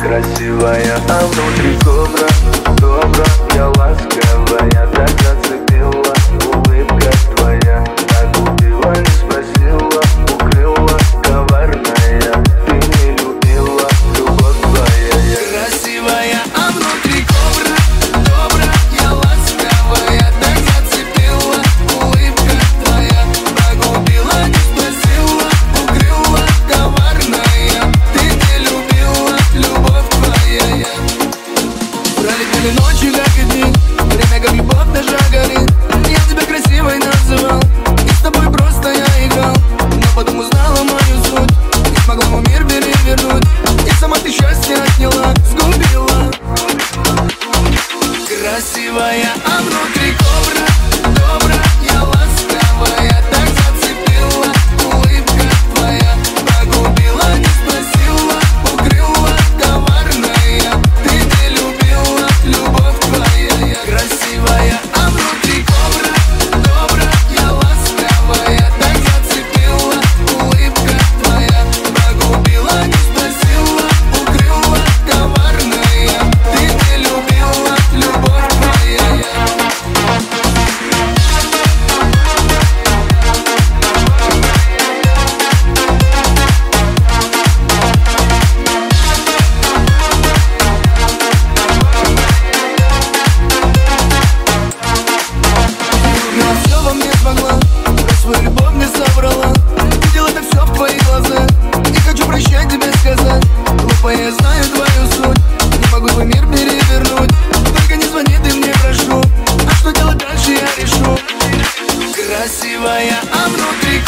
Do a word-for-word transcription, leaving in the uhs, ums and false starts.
Красивая, а внутри кобра, добра, я ласковая, так зацепила улыбка твоя, так убила, не спросила, укрыла, коварная, ты не любила, любовь твоя. Красивая, а внутри кобра, добра, я ласковая, так зацепила улыбка твоя, так убила, не спросила, укрыла, коварная, ты не любила, любовь твоя. Пролетели ночи, как и дни, время как любовь наша горит. Я тебя красивой называл, и с тобой просто я играл, но потом узнала мою суть, не смогла мой мир перевернуть, и сама ты счастье отняла, сгубила. Красивая, а внутри кобра, добра, я ласковая, так зацепила улыбка твоя, погубила, не спросила, укрыла, коварная, ты не любила, любовь твоя. Красивая, а внутри кобра, добра, я ласковая, так зацепила улыбка твоя, погубила, не спросила, укрыла, коварная, ты не любила, любовь твоя. Любила все во мне смогла, про свою любовь не соврала. Видела так все в твоих глазах, не хочу прощать тебе сказать. Глупая, я знаю твою суть, не могу твой мир перевернуть. Только не звони, ты мне прошу, а что делать дальше я решу. Красивая, а внутри